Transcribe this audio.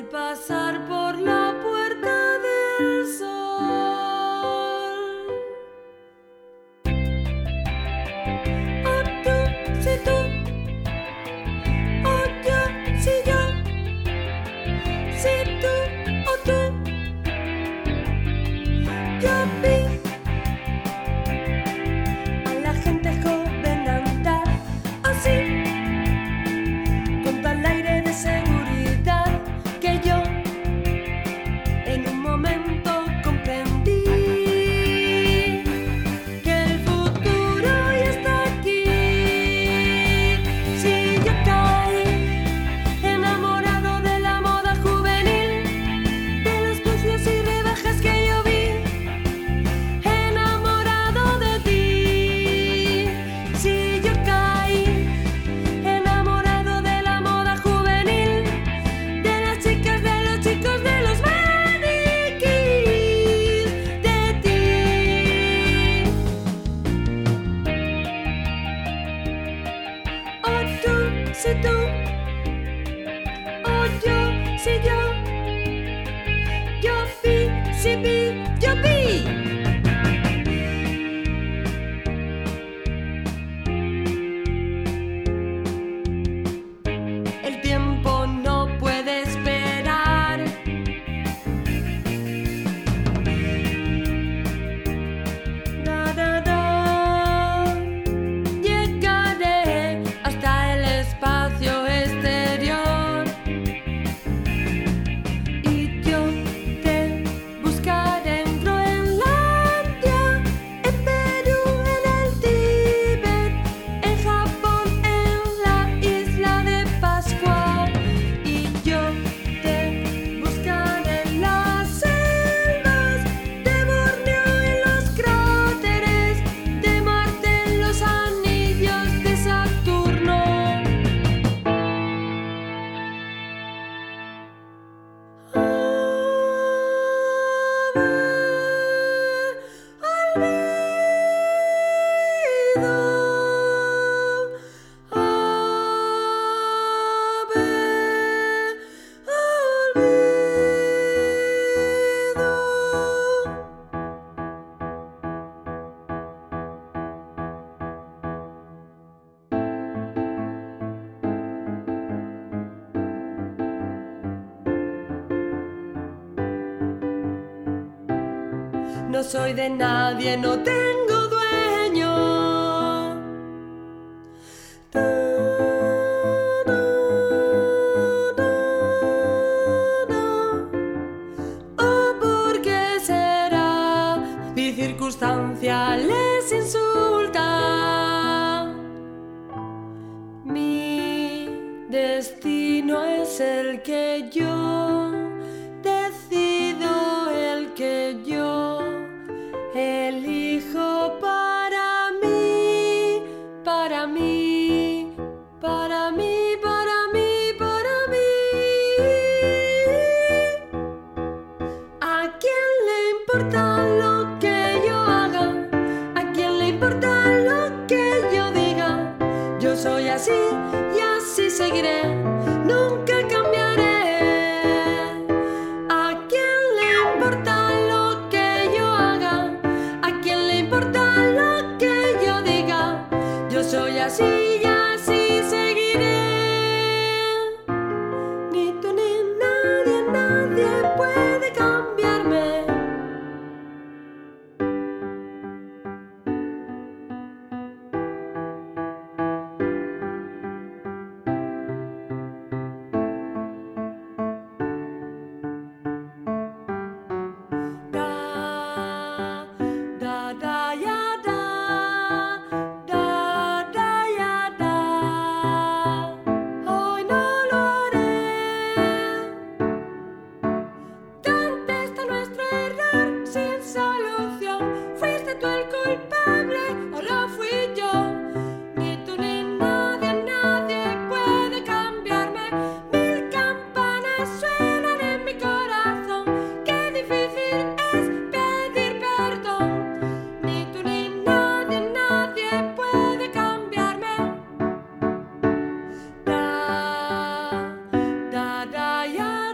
pasar por la puerta del sol. Oh tú, si tú, oh yo, si yo, si tú, oh tú. Yo vi a la gente joven andar así, con tal aire de seguridad que yo en un momento comprendí que el futuro ya está aquí. Si yo caí enamorado de la moda juvenil, de los precios y rebajas que yo vi, enamorado de ti. Si yo caí enamorado de la moda juvenil, de las chicas, de los chicos, de los maniquís, de ti. Oh tú, si tú, oh yo, si yo, yo vi, si vi, yo vi. El tiempo no puede esperar. Da, da, da. Llegaré hasta el espacio exterior y yo te buscaré en Groenlandia, en Perú, en el Tíbet, en Japón, en la isla de Pascua. Y yo te buscaré en las selvas de Borneo, en los cráteres de Marte, en los anillos de Saturno. No soy de nadie, no tengo dueño. Da, da, da, da. Oh, ¿por qué será? Mi circunstancia les insulta. Mi destino es el que yo decido, el que yo elijo para mí, para mí, para mí, para mí, para mí. ¿A quién le importa lo que yo haga? ¿A quién le importa lo que yo diga? Yo soy así y así seguiré, nunca cambiaré. ¿A quién le importa lo que yo haga? ¿A quién le importa lo que yo diga? Yo soy así y así seguiré. Ni tú ni nadie, nadie puede cambiarme. Da, da, da, ya, da, da, da, ya, da. Hoy no lo haré. Contesta nuestro error sin solución. ¿Fuiste tú el culpable o lo fui yo? Ni tú ni nadie, nadie puede cambiarme. Mil campanas suenan en mi corazón. Qué difícil es pedir perdón. Ni tú ni nadie, nadie puede cambiarme. Da, da, da, ya.